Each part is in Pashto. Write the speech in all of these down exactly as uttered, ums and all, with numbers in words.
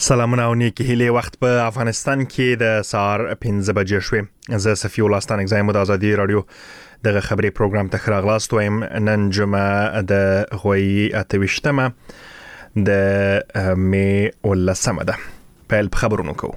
سلامونه او نیکی هیله وخت په افغانستان کې د سهار پنځه بجې شوې. زه صفی الله ستانک زایم د ازادي رادیو دغه خبري پروګرام ته خراغلاست وایم. نن جمعه د غوي اتوشتمه د می ولسمه ده. په خبرونو کو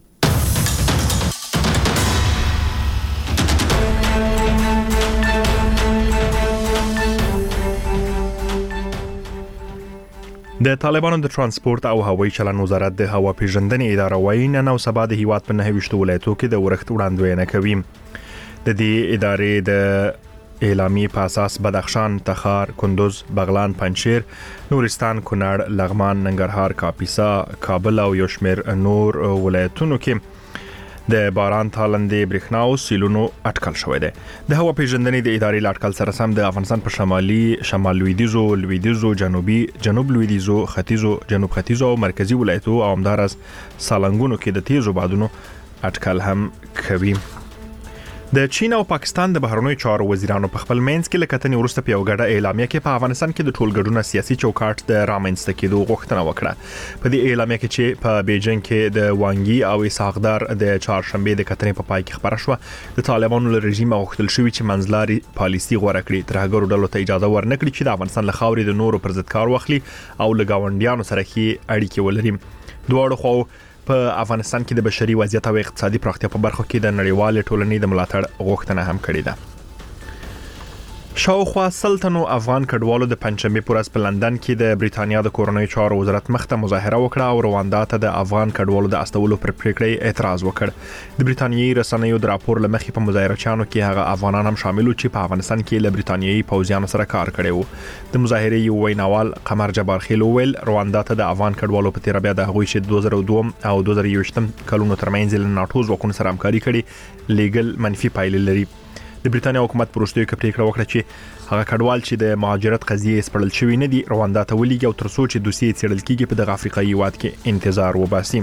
د طالبانو د ترانسپورت او هوایي چلن وزارت د هوا پیژندنې اداره وايي نن او سبا د هیواد په نهه ویشت ولایتو کې د ورښت وړاندوینه کوي. د دې ادارې د اعلامی په اساس بدخشان، تخار، کندوز، بغلان، پنجشیر، نورستان، کونړ، لغمان، ننګرهار، کاپیسا، کابل او یو شمېر نور ولایتونو کې د باران تالندې برېښنا او سیلونو اټکل شوی دی. د هوا پیژندنې د ادارې لاټکل سره سم د افغانستان په شمالي، شمال لویدیځو، لویدیځو، جنوبي، جنوب لویدیځو، ختیځو، جنوب ختیځو او مرکزی ولایتو او همدارس سالنګونو کې د تیزو بادونو اټکل هم کوي. د چین او پاکستان د بهرنیو چارو وزیرانو په خپل منځ کې لکتنې ورسته په یو ګډه اعلامیه کې په افغانستان کې د ټولګډونه سیاسي چوکاټ د رامنځته کېدو غوښتنه وکړه. په دې اعلامیه کې چې په بیجینګ کې د وانګي او اسحاقدار د چهارشنبه د کتنې په پای کې خبره شوه، د طالبانو له رژیم غوښتل شوی چې منځلاري پالیسي غوړه کړي، ترهګرو ډلو ته اجازه ورنکړي چې د افغانستان له خاورې د نورو پر ضد کار واخلي او له گاونډیانو سره ښې اړیکې ولري. دواړو خو په افغانستان کې د بشري وضعیت او اقتصادي پراختیا په برخو کې د نړیوال ټولنې د ملاتړ غوښتنه هم کړې ده. شاوخوا سلطنو افغان کډوالو د پنځمې پورز په لندن کې د بریتانیا د کورنۍ چارو وزارت مخته مظاهره وکړه او رواندا ته د افغان کډوالو د استولو پر پریکړې اعتراض وکړ. د بریتانیایي رسنیو د راپور لمخې په مظاهرچیانو کې هغه افغانان هم شامل چې په افغانستان کې له بریتانیایي پوځیانو سره کار کړی وو. د مظاهرې یو ویناوال قمر جبار خیل ویل رواندا ته د افغان کډوالو په تیر بیا د هغوی چې دوه زره دوه او دوه زره یوویشت کلونو ترمنځ له ناتو ځواکونو سره همکاري کړې لیګل منفي پایلې لري. د بریتانیا حکومت پروستوي کې پریکړه وکړه چې هغه کډوال چې د مهاجرت قضیه سپړل شوی نه دي رواندا ته ولېږي او تر څو چې دوسیې څېړل کېږي په دغه افریقایي هیواد کې انتظار وباسي.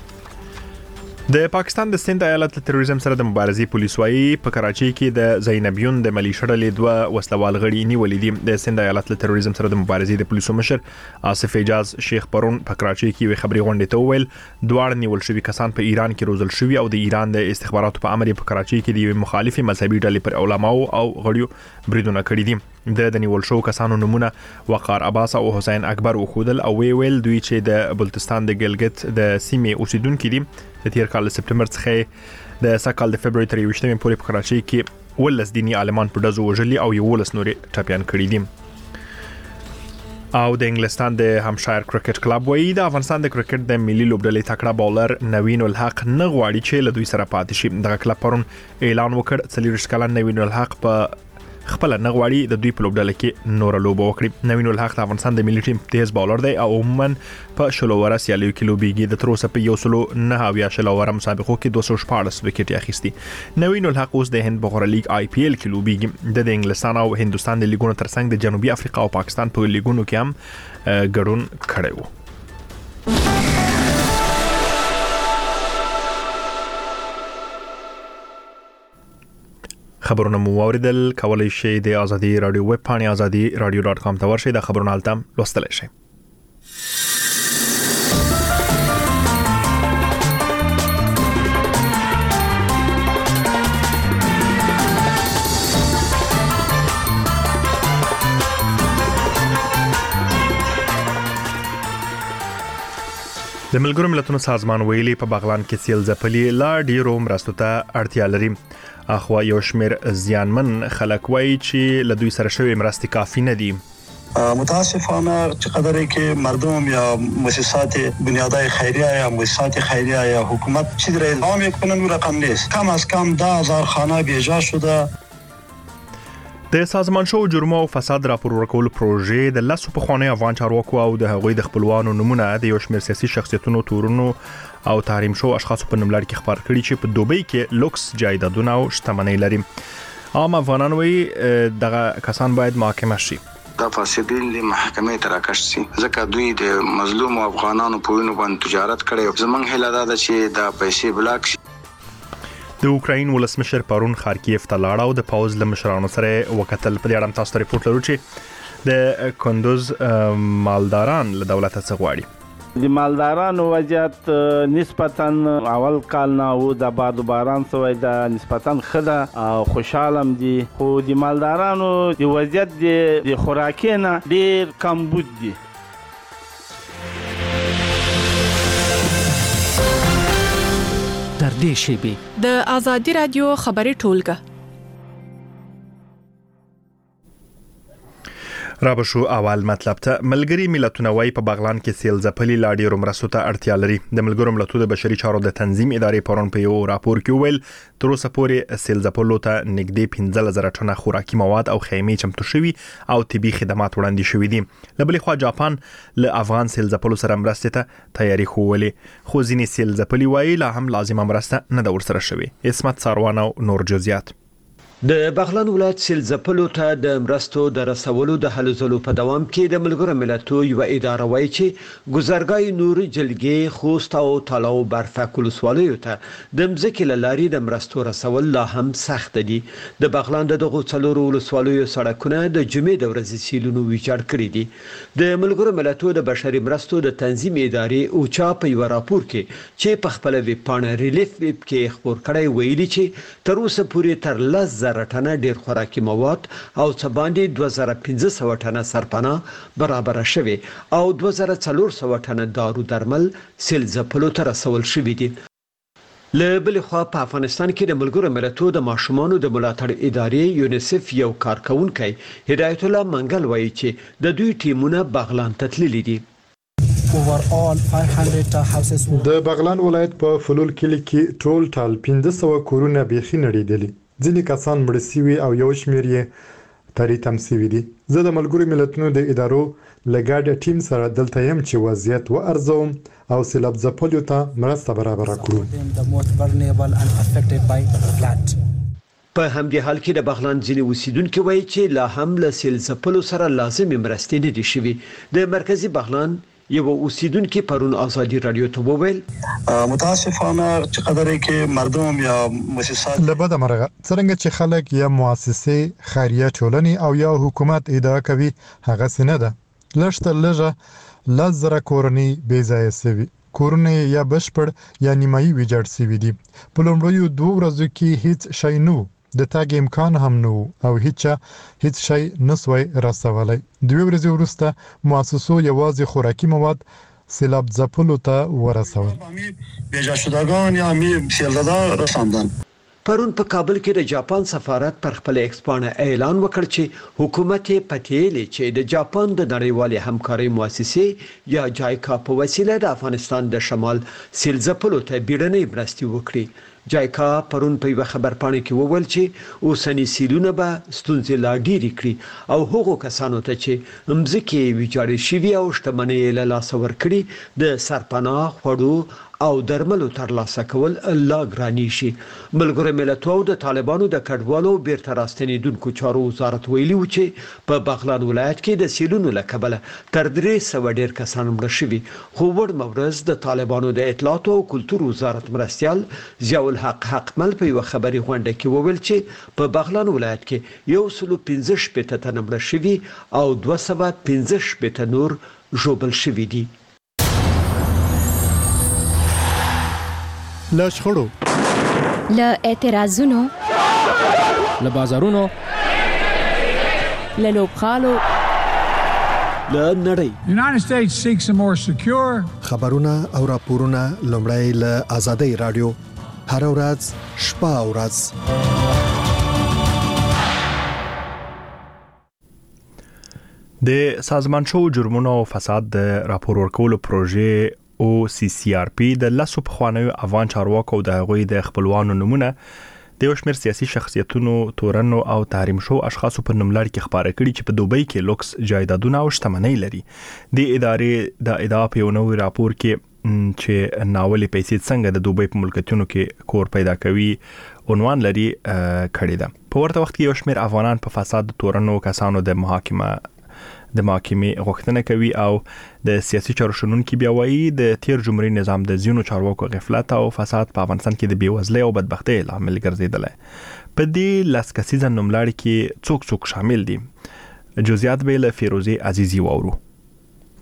د پاکستان د سند ایالت له تروریزم سره د مبارزې پولیس وايي په کراچۍ کې د زینبیون د ملیشیا ډلې دوه وسلوال غړي نیولې دي. د سند ایالت له تروریزم سره د مبارزې د پولیسو مشر آصف اعجاز شیخ پرون په کراچۍ کې وی خبري غونډې ته وویل دواړه نیول شوي کسان په ایران کې روزل شوي او د ایران د استخباراتو په امر په کراچۍ کې د مخالفي مذهبي ډلې پر علماو او غړیو بریدونه کړي دي. د د نیول شو کسانو نمونه وقار عباس او حسین اکبر وخودل او وی ویل دوی چې د بلوچستان د ګلګت د سیمې اوسیدونکو دي. د تیر کال سپټمبر څخه د سکهال د فبراير تر یوویشتمې پورې په کراچۍ کې ولس دینی عالمان په دزو وژلي او یو ولس نورې ټاپیان کړي دي. او د انګلستان د همشایر کرکټ کلب وایي د افغانستان د کرکټ د ملي لوبډلې تکړه بولر نوین الحق نه غواړي چې له دوی سره پاتې شي. دغه کلب پرون اعلان وکړ څلور کلن نوین الحق په خپل نه غواړي د دوی په لوبډله کې نور لوبه وکړي. نوین الحق د افغانستان د ملي ټیم تیز بولر دی او عموما په شلووره سیالیو کې لوبيږي. د تروسه په یو سلو نه اویا شلووره مسابقو کې دوه سوه شپاړس وکټ اخیستي. نوین الحق اوس د هند بغیر لیگ آی پی ایل کې لوبيږي. د انګلستان او هندستان د لیګونو ترڅنګ د جنوبي افریقا او پاکستان په لیګونو کې هم ګډون کړی وو. خبرونه مو اوریدل. کولای شئ د ازادي رادیو ویب پاڼې ازادي رادیو ډاټ کام ته ورشئ. د خبرونو التم لوستلی شئ. د ملګرو ملتونو سازمان ویلي په بغلان کې سیل ځپلي لا ډیرو مرستو ته اړتیا لري. اخوا یو شمیر زیانمن خلک وایي چې له دوی سره شوی مرستې کافي نه دي. متاسفانه چقدر که مردم یا مؤسسات بنیادهای خیریه یا مؤسسات خیریه یا حکومت چیزی را اعلام میکنن و رقم نیست. کم از کم ده هزار خانه بیجا شده. د سازمان شو جرمه او فساد راپور ورکول پروژې د لاسو په خانه افغان چارواکو او د هغوی د خپلوانو نمونه د یو شمیر سیاسي شخصیتونو تورونو او تحریم شو اشخاص په نوملړ کې خبر کړي چې په دوبۍ کې لوکس جایدادونه او شتمنۍ لري. عام افغانان وایي دغه کسان باید محاکمه شي. دا فاسدین د محکمې ته راکش شي ځکه دوی د مظلوم افغانانو په وینو باندې تجارت کړي. زمونږ هیله ده چې دا پیسې بلاک شي. د اوکراین ولسمشر پرون خارکیف ته لاړ او د پاوز له مشرانو سره وکتل. په دې اړه تاسو ته ریپورت لرو چې د کندوز مالداران له دولت څخه غواړي د مالدارانو وضعیت نسبتاً اول کال نه او د باد و باران سوی د نسبتاً ښه او خوشحالم دي، خو د مالدارانو د وضعیت د خوراکي نه ډېر کمبود دي. در دې شیبې د آزادي رادیو خبري ټولګه را بشو اول مطلب ته ملګری ملتونه وايي په بغلان کې سیل ځپلي لا ډېرو مرستو ته اړتیا لري. د ملګرو ملتونو د بشري چارو د تنظیم ادارې پرون په یو راپور کې ویل تر اوسه پورې سیل ځپلو ته نږدې پنځه زره ټنه خوراکي مواد او خیمې چمتو شوي او طبي خدمات وړاندې شوي دي. له بلې خوا جاپان له افغان سیل ځپلو سره مرستې ته تیاری ښودلې، خو ځینې سیل ځپلي وايي لا هم لازمه مرسته نه ده ورسره شوې. اسمت ساروان او نور جزئیات. د بغلان ولایت سیل ځپلو ته د مرستو د رسولو د هلو ځلو په دوام کې د ملګرو ملتونو یو اداره وایي چې ګذرګای نور جلګې خوست او تالاو برفک ولسوالیو ته د مځکې له لارې د مرستو رسول لا هم سخت دي. د بغلان دغه څلورو ولسوالیو سړکونه د جمعې د ورځې سیلونو ویجاړ کړی دي. د ملګرو ملتونو د بشري مرستو د تنظیم ادارې اوچا په یو راپور کې چې په خپل ویب پاڼه ریلیف ویب کې خبر کړی ویلي چې تر اوسه پورې تر لس زره ټنه ډیر خوراکي مواد او څه باندې دوه زره پنځه سوه ټنه سرپناه برابر شوي او دوه زره څلور سوه ټنه دارو درمل سیل ځپلو ته رسول شوي دي. له بلې خوا په افغانستان کې د ملګرو ملتونو د ماشومانو د ملاتړ ادارې یونیسف یو کارکونکی هدایت الله منګل وایي چې د دوی ټیمونه بغلان ته تللي دي. د بغلان ولایت په فلول کلی کې ټول ټال پنځه سوه کورونه بیخي نړیدلي، ځینې کسان مړ شوي او یو شمېر یې تری تم شوي دي. زه د ملګرو ملتونو د ادارو لګاډ ټیم سره دلته یم چې وضعیت وارزوم او سیلاب ځپلو ته مرسته برابر کړو. په همدې حال کې د بغلان ځینې اوسیدونکو وایي چې لا هم له سیل ځپلو سره لازمي مرستې نه دي شوي. د مرکزی بغلان یو اوسیدونکو پرون آزادی رادیو ته وویل متاسفانه چې قدرې کې مردم یا مؤسسات لبد مرغه څنګه چې خلک یا مؤسسې خیریه ټولنې او یا حکومت ادعا کوي هغه سینه ده. لشته لږه لزر کورنۍ بې ځای سوي، کورونه یا بشپړ یا نیمایي ویجاړ سوي دي. په لومړیو دوه ورځو کې هیڅ شی نه د تاګ امکان هم نه او هیڅ هیڅ شی نسوي رسولای. دوه ورځې وروسته مؤسسو یوازې خوراکي مواد سیلاب ځپلو ته ورسول. بیجا شدگان یا می سیلدار رساندن. پرون په کابل کې د جاپان سفارت پر خپل ایکسپانه اعلان وکړ چې حکومت پټېلې چې د جاپان د نړیوالې همکارۍ مؤسسې یا جایکا په وسیله د افغانستان د شمال سیل ځپلو ته بیړنۍ مرستې وکړي. جایکا پرون په یو خبرپاڼه کې وویل چې اوسنی سیلونه به ستونزې لا ډېرې کړي او هغو کسانو ته چې مځکې ویجاړې شوي او شتمنۍ له لاسه ورکړي د سرپناه خوړو او درملو ترلاسه کول لا ګرانې شي. ملګرو ملتونو د طالبانو د کډوالو بیرته راستنېدونکو چارو وزارت ویلي و چې په بغلان ولایت کې د سیلونو له کبله تر درې سوه ډېر کسان مړه شوي. خو وړمه ورځ د طالبانو د اطلاعات او کلتور وزارت مرستیال ضیاء الحق حقمل په یو خبري غونډه کې وویل چې په بغلان ولایت کې یو سل پنځه شپېته تنه مړه شوي او دوه سوه پنځه شپېته نور ژوبل شوي دي. له شخړو، له اعتراضونو، له بازارونو، له لوبخالو، له نړۍ United States seeks a more secure خبرونه او راپورونه لومړی له آزادۍ رادیو هر ورځ شپه او ورځ. د سازمان شو جرمونو او فساد د راپور ورکولو پروژې او سی سی آر پی د لاسو پخوانیو افغان چارواکو د هغوی د خپلوانو نمونه د یو شمېر سیاسي شخصیتونو، تورنو او تحریم شو اشخاصو په نوملړ کې خبره کړي چې په دوبۍ کې لوکس جایدادونه او شتمنۍ لري. د ادارې د ادعا په یو نوی راپور کې چې ناولې پیسې څنګه د دوبۍ په ملکیتونو کې کور پیدا کوي عنوان لري کړی ده. په ورته وخت کې یو شمېر افغانان په فساد تورنو کسانو د محاکمه د محاکمې غوښتنه کوي او د سیاسي چارو شنونکي بیا وایي د تیر جمهوریت نظام د ځینو چارواکو غفلت او فساد په افغانستان کې د بېوزلۍ او بدبختۍ لامل ګرځېدلی. په دې لس کسیزه نوملړ کې څوک څوک شامل دي؟ جزئیات به له فیروزه عزیزی واورو.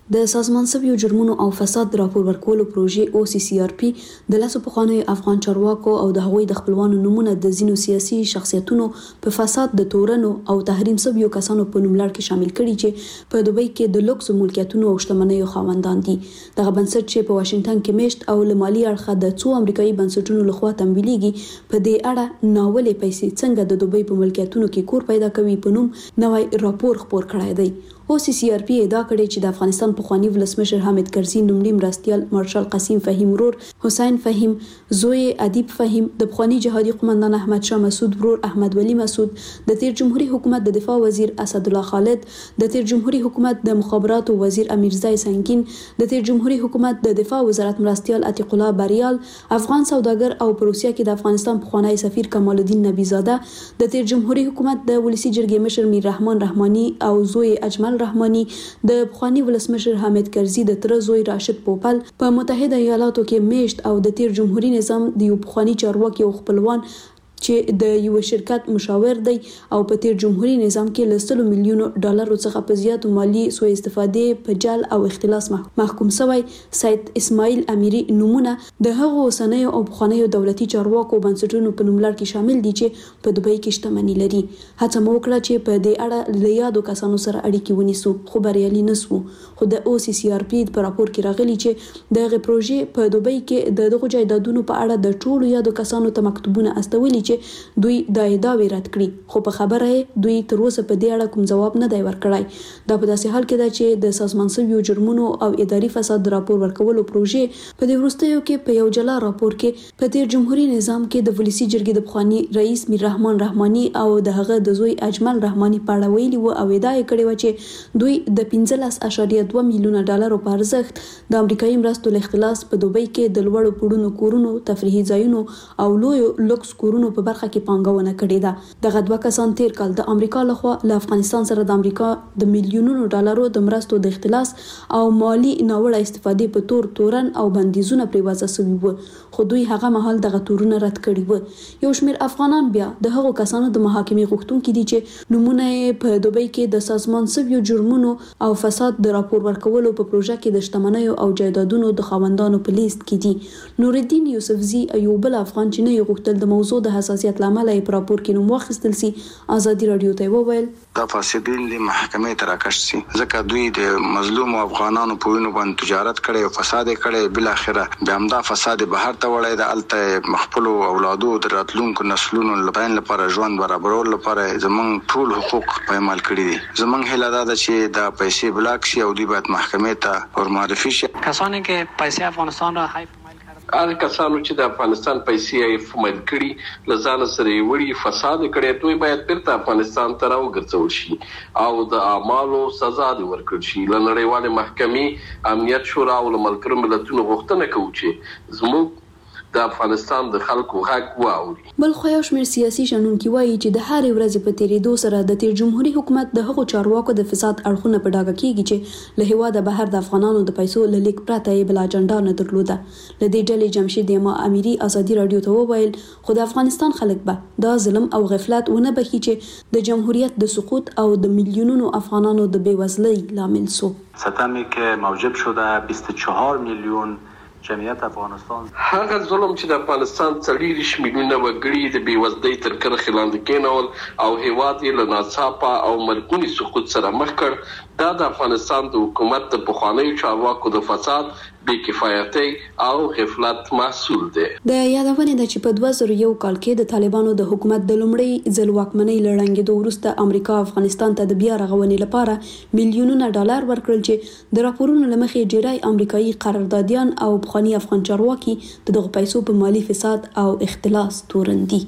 د سازمان سویو جرمونو او فساد د راپور ورکولو پروژې او سی سی آر پی د لاسو پخوانیو افغان چارواکو او د هغوی د خپلوانو نمونه د ځینو سیاسي شخصیتونو په فساد د تورنو او تحریم سویو کسانو په نوملړ کې شامل کړي چې په دوبۍ کې د لوکس ملکیتونو او شتمنیو خاوندان دي. دغه بنسټ چې په واشنگټن کې میشت او له مالي اړخه د څو امریکایي بنسټونو لخوا تمویلېږي په دې اړه ناولې پیسې څنګه د دوبۍ په ملکیتونو کې کور پیدا کوي په نوم نوی راپور خپور کړی دی. او سی سی آر پی ادعا کړې چې د افغانستان پخوانی ولسمشر حامد کرزي نومړي مرستیال مارشال قاسم فهیم ورور حسین فهیم، زوی ادیب فهیم، د پخوانی جهادي قومندان احمد شاه مسعود ورور احمد ولی مسعود، د تیر جمهوریت حکومت د دفاع وزیر اسد الله خالد، د تیر جمهوریت حکومت د مخابراتو وزیر امیرزای سنگین، د تیر جمهوریت حکومت د دفاع وزارت مرستیال عتیق الله بریال، افغان سوداګر او په روسیه کې د افغانستان پخوانی سفیر کمال الدین نبی زاده، د تیر جمهوریت حکومت د ولسی جرګې مشر میر رحمان رحماني او زوی اجمل رحماني، د پخوانی ولسمشر حامد کرزي د تر زوی راشد پوپل په متحده ایالاتو کې میشت او د تیر جمهوریت نظام د یو پخوانی چارواکي او خپلوان چې د یو شرکت مشاور دی او په تیر جمهوریت نظام کې لسلو میلیونو ډالرو څخه په زیاتو مالی سوء استفادې په جال او اختلاس محکوم شوی سید اسماعیل امیری نمونه د هغو اوسنیو او پخوانیو دولتي چارواکو بنسټونو په نوملړ کې شامل دي چې په دوبۍ کې شتمني لري. هڅه مو وکړه چې په دې اړه له یادو کسانو سره اړیکې ونیسو خو بریالي نسو. خو د او سی سی آر پی په راپور کې راغلي چې دغه پروژې په دوبۍ کې د دغو جایدادونو په اړه د ټولو یادو کسانو ته مکتوبونه استولي چې دوی د ادعاوې رد کړي خو په خبره یې دوی تر اوسه په دې اړه کوم ځواب نه دی ورکړی. دا په داسې حال کې ده چې د سازمان سویو جرمونو او اداري فساد د راپور ورکولو پروژې په دې وروستیو کې په یو جلا راپور کې په تیر جمهوریت نظام کې د ولسی جرګې د پخوانی رئیس میر رحمان رحماني او د هغه د زوی اجمل رحماني په اړه ویلي و او ادعا یې کړې و چې دوی د پنځلس اعشاریه دوه میلیونه ډالرو په ارزښت د امریکایي مرستو له اختلاس په دوبۍ کې د لوړو پوړونو کورونو، تفریحي ځایونو او لویو لوکس کورونو په برخه کې پانګونه کړې ده. دغه دوه کسان تیر کال د امریکا لخوا له افغانستان سره د امریکا د میلیونونو ډالرو د مرستو د اختلاس او مالی ناوړه استفادې په تور تورن او بندیزونه پرې وضع شوي وو خو دوی هغه مهال دغه تورونه رد کړي وو. یو شمېر افغانان بیا د هغو کسانو د محاکمې غوښتونکي دي چې نمونه په دوبۍ کې د سازمان سویو جرمونو او فساد د راپور ورکولو په پروژه کې د شتمنیو او جایدادونو د خاوندانو په لیست کې دي. نورالدین یوسفزي یو بل افغان چې نه یې غوښتل د موضوع د حساسیت لامل یې په راپور کې نوم واخیستل سي ازادي رادیو ته وویل دا فاسدین د محکمې تراکش سي ځکه دوی د مظلوم افغانانو په وینو باندې تجارت کړي او فساد کړي بل اخره بیا هم دا فساد بهر ته وړي د الته مخبل اولادو د راتلونکو نسلونو لپاره لپاره ژوند برابرول لپاره زمونږ ټول حقوق پایمال کړي دي. زمونږ هیله ده چې دا پیسې بلاک شي او دوی باید محکمې ته ورمعرفي شي. کسانی که پیسې افغانستان را حیف هغه کسانو چې د افغانستان پیسې یې فمایل کړي لزان سره وړي فساد کړي دوی باید بیرته افغانستان ته راوګرځول شي او د اعمالو سزا دي ورکړل شي. لنړیواله محکمې امنیت شورا او ملګرو ملتونو غوښتنه کوي چې زموږ د افغانستان د خلکو حق واوري. بل خو یو شمېر سیاسي شنونکي وایي چې د هرې ورځې په تیریدو سره د تیر جمهوریت حکومت د هغو چارواکو د فساد اړخونه په ډاګه کیږي چې له هیواده بهر د افغانانو د پیسو له لیک پرته یې بل اجنډا نه درلوده. له دې ډلې جمشید یما امیری ازادي رادیو ته وویل خو د افغانستان خلک به دا ظلم او غفلت ونه بخي چې د جمهوریت د سقوط او د میلیونونو افغانانو د بیوزلۍ لامل سو. ستمی که موجب شده بیست و چهار میلیون جمعیت افغانستان هغه ظلم چې د افغانستان څلوېښت میلیونه وګړي د بېوزلۍ تر کرښې لاندې کېنول او هېواد یې له ناڅاپه او مرګوني سقوط سره مخ کړ. دا د افغانستان د حکومت د پخوانیو چارواکو د فساد، بې کفایتۍ او غفلت محصول دی. د یادونې ده چې په دوه زره یو کال کې د طالبانو د حکومت د لومړۍ ځل واکمنۍ له ړنګېدو وروسته امریکا افغانستان ته د بیا رغونې لپاره میلیونونه ډالر ورکړل چې د راپورونو له مخې ډېری امریکایي قراردادیان او پخواني افغان چارواکي د دغو پیسو په مالي فساد او اختلاس تورن دي.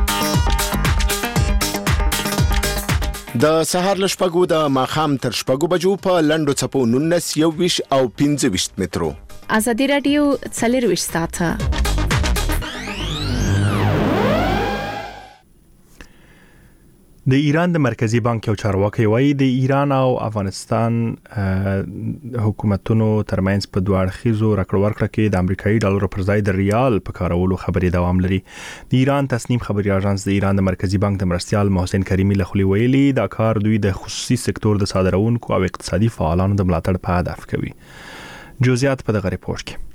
د سهار له شپږو د ماښام تر شپږو بجو په لنډو څپو نولس یوویشت او پنځه ویشت مترو. ازادي رادیو څلرویشت ساعته. د ایران د مرکزی بانک یو چارواکي وایي د ایران او افغانستان حکومتونو ترمنځ په دوه اړخیزو راکړه ورکړه کې د امریکایي ډالر پر ځای د ریال په کارولو خبرې دوام لري. د ایران تصنیم خبري اژانس د ایران د مرکزی بانک د مرستيال محسن کریمی له خولي ویلي دا کار دوی د خصوصي سکتور د صادرونکو او اقتصادي فعالانو د ملاتړ په هدف کوي. جزئیات په دغه ریپورت کې.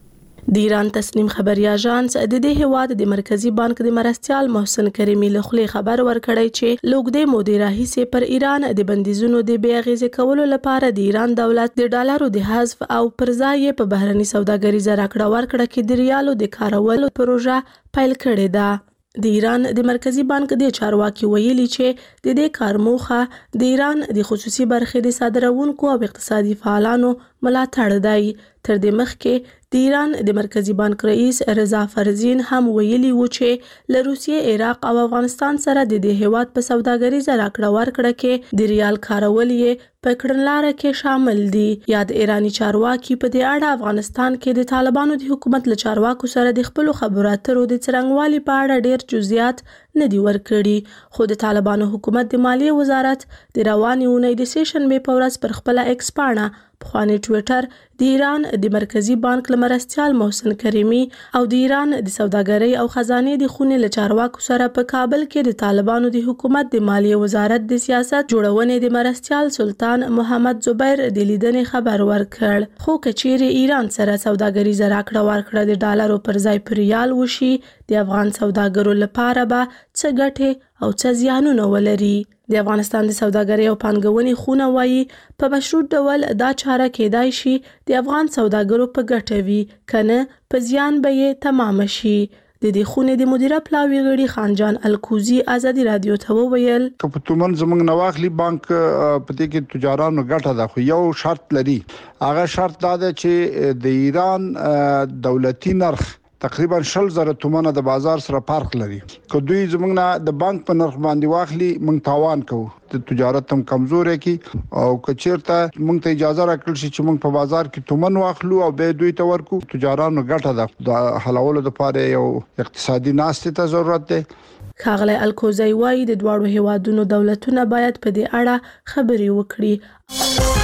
د ایران تصنیم خبري اژانس د دې هواد د مرکزی بانک د مرستيال محسن کریمی له خولي خبر ورکړی چې لوګدې مودې راهیسې پر ایران د بندیزونو د بې اغیزې کولو لپاره د ایران دولت د ډالرو د حذف او پر ځای په بهرني سوداګریزه راکړه ورکړه کې د ریالو د کارولو پروژه پیل کړې ده. د ایران د مرکزی بانک د چارواکي ویلي چې د دې کار موخه د ایران د خصوصي برخې د صادرونکو او اقتصادي فعالانو ملاتړ دی. تر دې مخکې د ایران د مرکزی بانک رئیس رضا فرزین هم ویلي و چې له روسیې، عراق او افغانستان سره د دې هیواد په سوداګریزه راکړه ورکړه کې د ریال کارول یې په کړنلاره کې شامل دي. یا د ایرانی چارواکي په دې اړه افغانستان کې د طالبانو د حکومت له چارواکو سره د خپل خبرو اترو د څرنګوالي په اړه ډیر جزئیات نه دی ورکړي. خو د طالبانو حکومت د مالیې وزارت د رواني اونۍ د سیشنبې په ورځ پر خپل ایکس پاڼه پخوانی ټویټر د ایران د مرکزی بانک له مرستيال محسن کریمی او د ایران د سوداګرۍ او خزانه د خونې له چارواکو سره په کابل کې د طالبانو د حکومت د مالیې وزارت د سیاست جوړونې د مرستيال سلطان محمد زبیر د لیدنې خبر ورکړ. خو کچېره ایران سره سوداګریزه راکړه ورکړه د ډالرو پر ځای پر ریال وشي د افغان سوداګرو لپاره به څه ګټه او څه زیانونه ولري. د افغانستان د سوداګرۍ او پانګونې خونه وایي په مشروط ډول دا چاره کېدای شي د افغان سوداګرو په ګټه وي، کنه په زیان به یې تمام شي. د دې خونې د مدیره پلاوی غړي خانجان الکوزی ازادي رادیو ته وویل چې په تومن زمنګ نواخلی بانک په دې کې تجارانو ګټه ده، خو یو شرط لري. هغه شرط دا ده چې د ایران دولتي نرخ تقریبا شل زره تومنه د بازار سره فرق لري. که دوی زمونږ نه د بانک په نرخ باندې واخلي مونږ تاوان کوو، د تجارت هم کمزورې کی او که چیرته مونږ ته اجازه راکړل شي چې مونږ په بازار کې تومن واخلو او به دوی ته ورکو، تجارانو ګټه ده. د حلولو لپاره یو اقتصادي ناستې ته ضرورت دی. ښاغلی الکوزی وایي د دواړو هیوادونو دولتونه باید په دې اړه خبرې وکړي.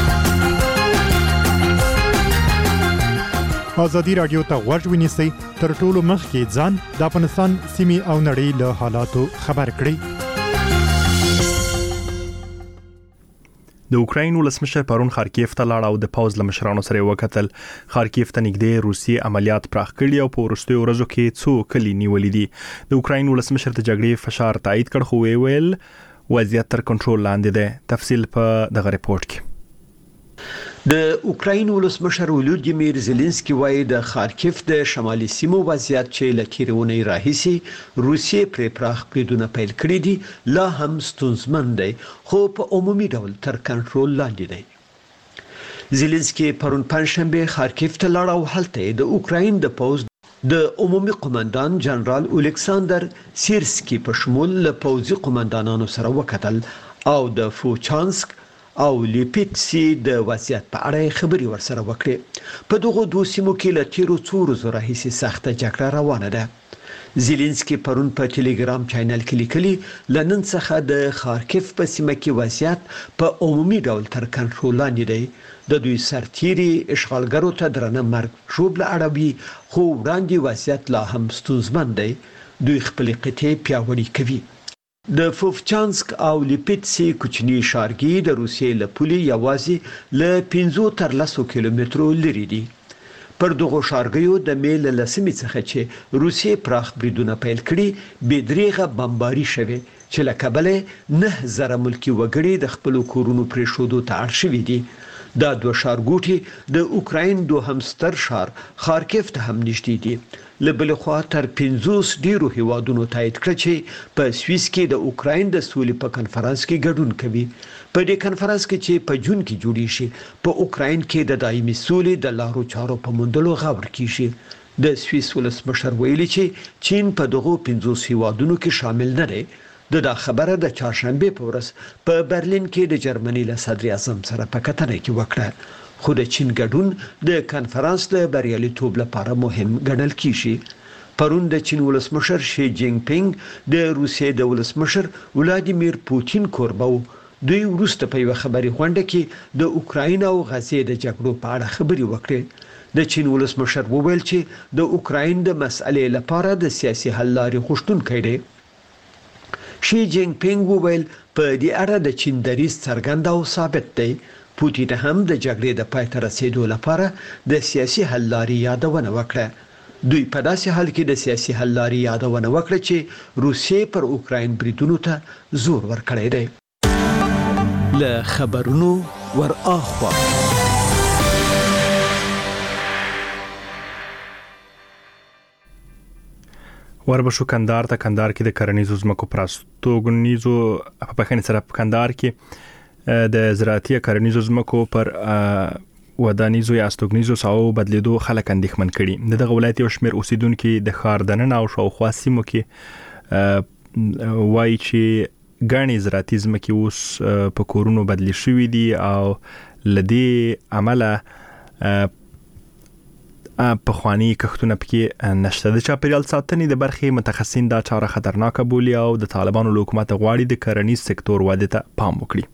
ازادي رادیو ته غوږ ونیسئ تر ټولو مخکې ځان د افغانستان سیمې او نړۍ له حالاتو خبر کړئ. د اوکراین ولسمشر پرون خارکیف ته لاړ او د پوز له مشرانو سره وکتل. خارکیف ته نږدې روسي عملیات پراخ کړي او په وروستیو ورځو کې څو کلی نیولې دي. د اوکراین ولسمشر د جګړې فشار تایید کړ، خو ویل وضعیت تر کنټرول لاندې دی. تفصیل په دغه ریپورت کې. د اوکراین ولسمشر ولودیمیر زيلنسکي وایي د خارکیف د شمالي سیمو وضعیت چې لکیرونه راهیسي روسیې پر پراخ بریدونه پیل کړی دي لا هم ستونزمن دی، خو په عمومي ډول تر کنټرول لاندې دی. زيلنسکي پرون پنځشنبه خارکیف ته لاړ او هلته د اوکراین د پوز د عمومي قومندان جنرال الکساندر سیرسکي په شمول له پوزي قومندانانو سره وکتل او د فوچانسک او لیپیتسي د وضعیت په اړه خبري ورسره وکړي. په دغه دوه سیمو کې له تیرو څو ورځو راهیسې سخته جګړه روانه ده. زيلنسکي پرون په ټلګرام چینل کې لیکلي لنن څخه د خارکیف په سیمه کې وضعیت په عمومي ډول تر کنټرول لاندې دی. د دوی سرتيري اشغالګرو ته درنه مرګ ژوبله اړوي، خو وړاندې وضعیت لا هم ستونزمن دی. دوی خپل قطعې پیاوړې کوي. د فوفچانسک او لیپیتسي کوچني ښارګي د روسیې له پولې یوازې له پنځه تر لسو کیلومترو لري دي. پر دغه ښارګیو د میل لسمې څخه چې روسیې پراخ بریدونه پیل کړي بېدریغه بمباري شوه چې له کبله نه زره ملکی وګړي د خپل کورونو پرې شودو ته اړ شوي دي. دا دوه ښارګوټي د اوکراین دوهم ستر ښار خارکیف ته هم نږدې دي. لبل خوا تر پنځوس ډیرو هیوادونو تایید کړ چې په سویس کې د اوکراین د سولې په کنفرانس کې ګډون کوي. په دې کنفرانس کې چې په جون کې جوړی شي په اوکراین کې د دایمي سولې د لارو چارو په موندلو غور کیږي. د سویس ولسمشر ویلي چې چین په دغه پنځوس هیوادونو کې شامل نه دی. د دا خبره د چهارشنبه په ورځ په برلین کې د جرمني له صدر اعظم سره په کتنه کې وکړه. خو د چین ګډون د کنفرانس د بریالیتوب لپاره مهم ګڼل کیږي. پرون د چین ولسمشر شي جینګ پینګ د روسیې د ولسمشر ولادیمیر پوتین کوربه دوی وروسته په یو خبري غونډه کې د اوکراین او غزې د جګړو په اړه خبري وکړې. د چین ولسمشر وویل چې د اوکراین د مسئلې لپاره د سیاسي حل لارې غوښتونکی دی. شي جینګ پینګ وویل په دې اړه د چین دریځ څرګند او ثابت دی. پوتین هم د جګړې د پای ته رسیدو لپاره د سیاسي حل لارې یادونه وکړه. دوی په داسې حال کې د سیاسي حل لارې یادونه وکړه چې روسیې پر اوکراین بریدونو ته زور ورکړی دی. له خبرونو ور اخوا وربشو کندهار ته کندهار کې د کرنیزو ځمکو پراستوګنیزو په بخښنې سره په کندهار کې د زراعتي کرنیزو ځمکو پر ودانیزو یا استوګنیزو ساو بدلیدو خلک اندېښمن کړي. دغه ولایت یو شمېر اوسیدونکو د ښار دننه او شاوخوا سیمو کې وایي چې ګڼې زراعتي ځمکې اوس په کورونو بدلې شوې دي او لدې عمله په خواني کښتونه پکې نشته. د چاپیریال ساتنې د برخې متخصصین دا چاره خطرناکه بولي او د طالبانو له حکومت غواړي د کرنیز سکتور وده ته پام وکړي.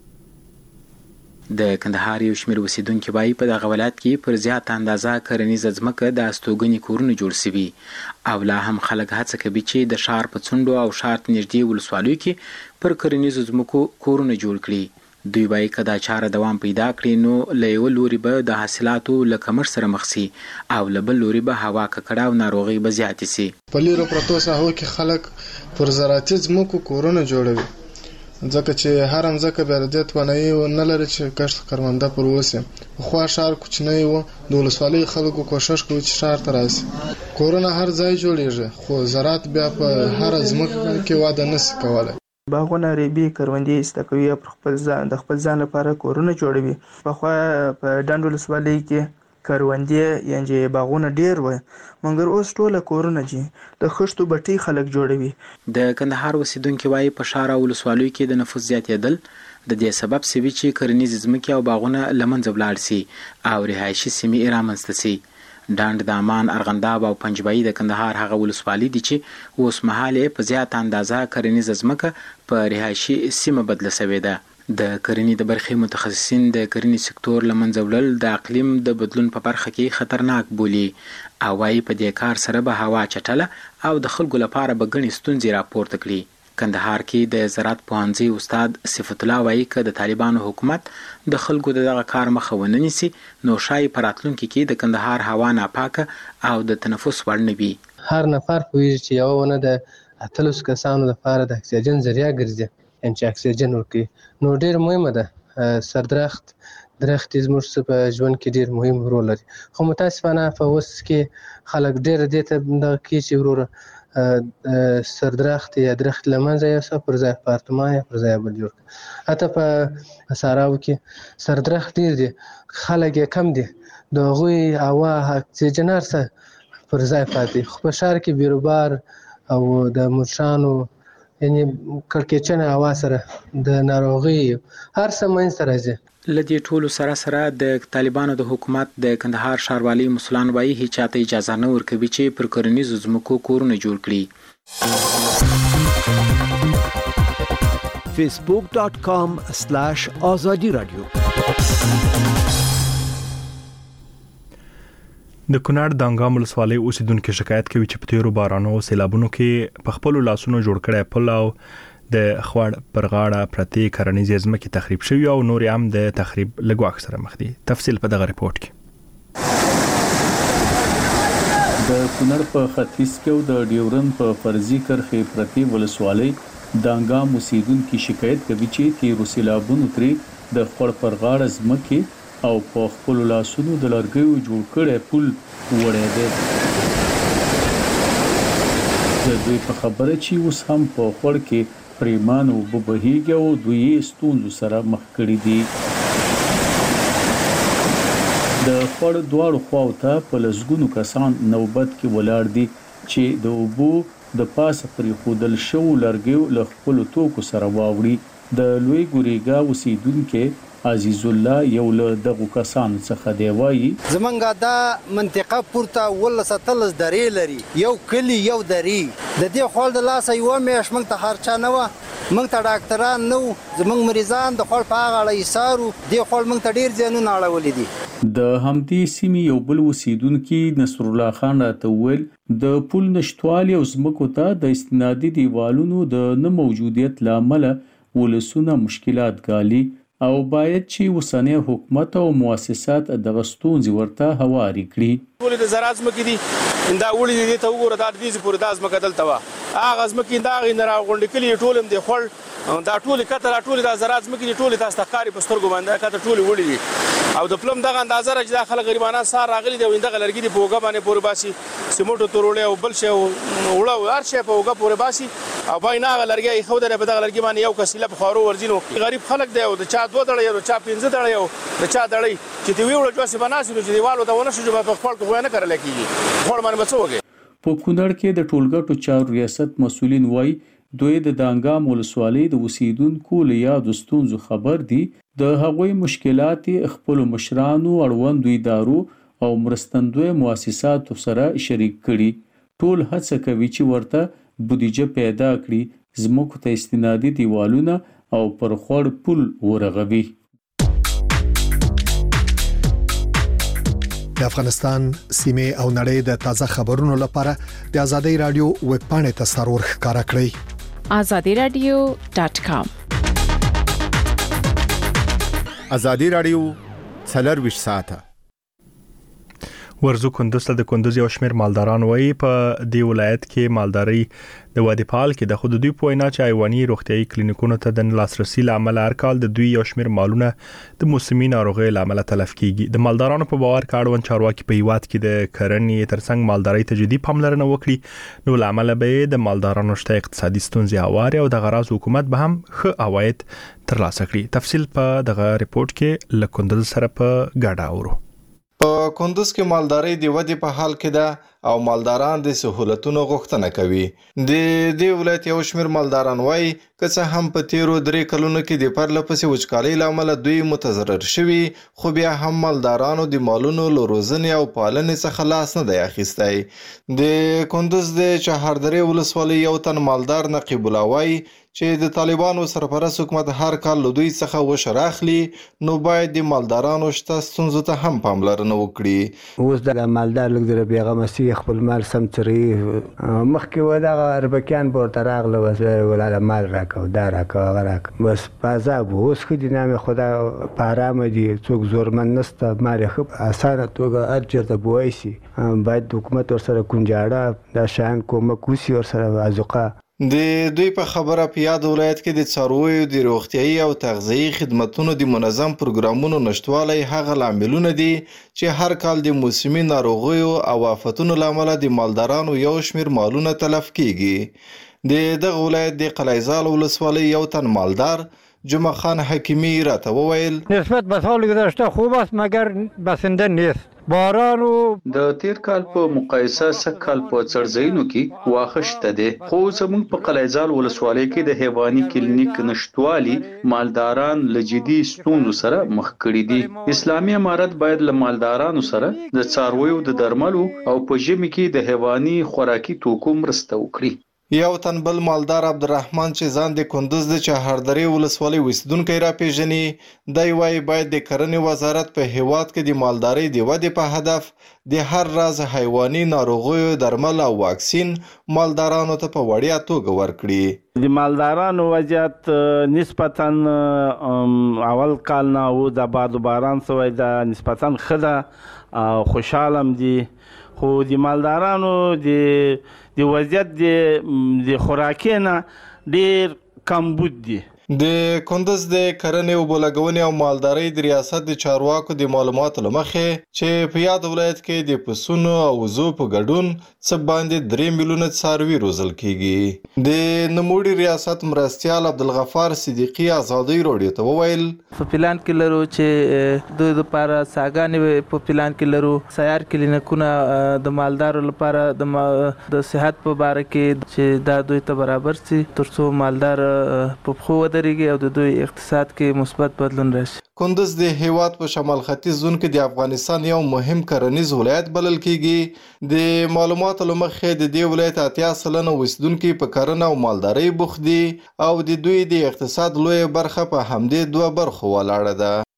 د کندهار یو شمېر اوسیدونکو وایي په دغه ولایت کې پر زیات اندازه کرنیزه ځمکه د استوګنې کورونه جوړ شوي او لا هم خلک هڅه کوي چې د ښار په څنډو او ښار ته نږدې ولسوالیو کې پر کرنیزو ځمکو کورونه جوړ کړي. دوی وایي که دا چاره دوام پیدا کړي نو له یو لوري به د حاصلاتو له کمښت سره مخ شي او له بل لوري به هوا ککړه او ناروغۍ به زیاتې شي. په لیرو پرتو ساحو کې خلک پر زراعتي ځمکو کورونه جوړوي ځکه چې هر ځمکه بردیت ونهي و نه لري چې کښت کرونده پر وسه. خو شهر کوچنی و د ولسوالۍ خلکو کوشش کوي چې شهر ته راشي. کورونه هر ځای جوړیږي خو زراعت بیا په هر ځمکه کې واده نشي کولای. باغونه ریبي کروندې استکوي پر خپل ځان د خپل ځان لپاره کورونه جوړوي. په خو په ډنډ ولسوالۍ کې کروندې یعنی باغونه ډیر وي مګر اوس ټوله کورونه دي د خښتو بټي خلک جوړوي. د کندهار اوسیدونکو وایي په ښار او ولسوالیو کې د نفوس زیاتېدل د دې سبب سوي چې کرنیز ځمکې او باغونه له منځه ولاړ شي او رهایشي سیمې رامنځته شي. ډانډ د امان ارغنداب او پنجبایي د کندهار هغه ولسوالۍ دي چې اوس مهال په زیات اندازه کرنیز ځمکه په رهایشي سیمه بدله شوې ده. د کرنې د برخې متخصصین د کرنې سکتور له منځه وړل د اقلیم د بدلون په برخه کې خطرناک بولي او وايي په دې کار سره به هوا چټله او د خلکو لپاره به ګڼې ستونزې راپورته کړي. کندهار کې د زراعت پوهنځي استاد صفت الله وایي که د طالبانو حکومت د خلکو دغه کار مخه ونه نیسي نو شاید په راتلونکي کې د کندهار هوا ناپاکه او د تنفس وړ نه وي. هر نفر پوهیږي چې یو ونه د اتلس کسانو لپاره د اکسیجن ذریعہ ګرځي چې اکسیجن ورکوي نو ډیر مهمه ده. سردرخت درخت زموږ په ژوند کې ډیر مهم رول لري خو متاسفانه په اوس کې خلک ډیر دې ته د کې چې وروره سردرخت یا درخت لمنځه یو څه پر ځای پارتمان یا پر ځای بل جوړ حتی په ساراو کې سردرخت ډیر دي خلک یې کم دي د هغوی هوا اکسیجن هرڅه پر ځای پاتې خو په ښار کې بیروبار او د مرشانو یعنی کړکېچنه هوا سره د ناروغي هر څه منځته راځي. لدې ټولو سره سره د طالبانو د حکومت د کندهار ښاروالۍ مسولان وایي هیڅ چاته اجازه نه ورکوي چې پر کرنیزو ځمکو کورونه جوړ کړي. facebook dot com slash azadi radio د کونړ د انګام ولسوالۍ اوسیدونکو شکایت کوي چې په تیرو بارانو او سیلابونو کې په خپل لاسونو جوړ کړی پل او د خوړ پر غاړه پرتې کرنیزې ځمکې تخریب شوي او نور هم د تخریب له ګواښ سره مخ دي. تفصیل په دغه ریپورت کې. د کونړ په ختیځ کې او د ډیورن په فرضي کرښې پرتې ولسوالۍ د انګام اوسیدونکو شکایت کوي چې تیرو سیلابونو ترې د خوړ پر غاړه ځمکې او په خپل لاسونو د لرګیو جوړ کړی پل وړی دی. د دوی په خبره چې اوس هم په خوړ کې پریمان اوبه بهیږي او دوی یې ستونزو سره مخ کړي دي. د خوړ دواړو خواو ته په لسګونو کسان نوبت کې ولاړ دي چې د اوبو د پاسه پرېښودل شوو لرګیو له خپلو توکو سره واوړي. د لوی ګوریګا اوسیدونکي عزیز الله یو له دغه کسانو څخه دی وایي زمونږ دا منطقه پورته ولس اتلس درې لري یو کلی یو درې د دې خپل د لاس یو میاش موږ ته خرچه نه و موږ ته ډاکټران نو زمونږ مریضان د خپل په هغه ایثارو د خپل موږ ته ډیر ځانونه اړولې دي د همدې سیمې یو بل اوسیدونکي نصر الله خان راته وویل د پول نشټوالي او ځمکو ته د استنادي دیوالونو د نه موجودیت له امله ولسونه مشکلات ګالي او باید چې اوسنی حکومت او مؤسسات دغه ستونزې ورته هواري کړي ټول د زراعت ځمکې دي دا وړي دي ته وګوره دا د دې پورې د ځمکه دلته وا هغه ځمکې دا غي نه راغونډ کلی ټول هم د خړ دا ټول کتر ټول د زراعت ځمکې ټول تاسو تخکاری په سترګو باندې کتر ټول وړي دي او د پلم دغه اندازه راځي داخله غریبانان سار راغلي دی وینده غلرګي دی پوګه باندې پور باسي سیمټو تورولې او بل شی وړو هر شی په وګه پور باسي او باینه غلرګي خو د بدغه لرګي باندې یو کسيله په خورو ورځینو غریب خلک دی او د چا دوه دړې او چا پنځه دړې او د چا دړې چې دی ویوړو جوسي بناسي چې دیوالو ته ونه شو په خپل کو نه کړل کیږي خپل باندې بچوږي په کونړ کې د ټولګټو چارو ریاست مسولین وایي دوی د دانګام ولسوالۍ د اوسیدونکو له یادو ستونزو خبر دي د هغوی مشکلات خپل مشرانو اړوندو ادارو او مرستندوی مؤسساتو سره شریک کړي ټول هڅه کوي چې ورته بودیجه پیدا کړي زموږ ته استنادي دیوالونه او پر خور پل ورغوي د افغانستان سیمه او نړۍ د تازه خبرونو لپاره د ازادي رادیو ویب پاڼې ته سرور ښکارا کړئ azadi radio dot com ازادي رادیو څلور ویشت ساعته ورزو کندوز ته د کندوز یو شمېر مالداران وایي په دې ولایت کې مالداري د واديپال کې د خود دوی پوینا چې حیواني روغتيایي کلینیکونو ته د لاسرسي لامل هر کال د دوی یو شمېر مالونه د موسمي ناروغي لامل تلف کیږي د مالدارانو په باور کاروان چارواکي په هیواد کې د کرنې ترڅنګ مالداري ته جدي پاملرنه وکړي نو لامل به د مالدارانو شته اقتصادي ستونزې هواري او د غراض حکومت به هم ښه عواید ترلاسه کړي تفصیل په دغه ریپورت کې لکوندل سره په ګډا اورو په کندوز کې مالداري د ودی په حال کې ده او مالداران د سہولتونو غوښتنه کوي د دې ولایت یو شمېر مالداران وایي که څه هم په تیرو درې کلونو کې د پرلپسې وچکالۍ لامل دوی متضرر شوي خو بیا هم مالدارانو د مالونو له روزنې او پالنې څخه لاس نه دی اخیستی د کندوز د چهاردرې ولسوالۍ یو تن مالدار نقیب الله وایي چې د طالبانو سرپرست حکومت هر کال له دوی څخه وشر اخلي نو باید د مالدارانو شته ستونزو ته هم پاملرنه وکړي اوس د مالدار لږ در بیغمه سي خپل مال سم تري مخکې و دغه اربکیان ورته راغله وسه ولاله مال راکاو دا راکاو راک بس پازاب اوس خو د نام خدا په آرام دي څوک زورمن نسته مال خو اسانه توګه ارجته بوایسي باید حکومت ورسره کنجاړه دا شان کومک وسی ورسره ازوقه د دوی په خبره په یاد ولایت کې د څارویو د روغتيایي او تغذیه‌ای خدماتونو د منظم پروګرامونو نشټوالی هغه لاملونه دي چې هر کال د موسمي ناروغیو او آفتونو لامل د مالدارانو یو شمېر مالونه تلف کیږي د دغه ولایت د قلعه‌زال ولسوالۍ یو تن مالدار جمعه خان حکیمی راته وویل نسبت به سال گذشته خوب است مگر بسنده نیست بارانو د تیر کال په مقایسه سکهال په څړځینو کې واخښته ده خو زموږ په قلعه‌زال ولسوالۍ کې د حیواني کلینیک نشټوالي مالداران لجدي ستونزو سره مخ کړي دي اسلامي امارت باید له مالدارانو سره د څارویو د درملو او په ژمي کې د حیواني خوراکي توکو مرسته وکړي یو تن بل مالدار عبدالرحمن چې ځان د کندوز د چهاردرې ولسوالۍ اوسیدونکی راپېژني دی وایي باید د کرنې وزارت په هیواد کې د مالدارۍ د ودې په هدف د هر راز حیواني ناروغیو درمل او واکسین مالدارانو ته په وړیا توګه ورکړي د مالدارانو وضعیت نسبتا اول کال نه او د باد باران سوی دا نسبتا ښه ده خوشحالم دي خو د مالدارانو د د وضعیت د خوراکي نه ډیر کمبود دي د کندوز د کرنې او بولګونې او مالدارۍ د ریاست د چارواکو د معلوماتو لمخې چې په یاد ولایت کې د پسونو او وزو په ګډون څه باندې درې میلیونه څاروي روزل کیږي د نوموړي ریاست مرستیال عبدالغفار صدیقي ازادي رادیو ته وویل په پلان کې لرو چې د لپاره ساګانې په پلان کې لرو سیار کلینیکونه د مالدارو لپاره د د صحت په اړه کې چې دا دوی ته برابر سي ترڅو مالدار په خو ودرېږي او د دوی اقتصاد کې مثبت بدلون راشي. کندز د هیواد په شمال ختیځ زون کې د افغانستان یو مهم کرنیز ولایت بلل کیږي. د معلوماتو لمخې د دې ولایت اتیا سلنه اوسیدونکي په کرنه او مالدارۍ بوخت دي او د دوی د اقتصاد لویه برخه په همدې دوه برخو ولاړه ده.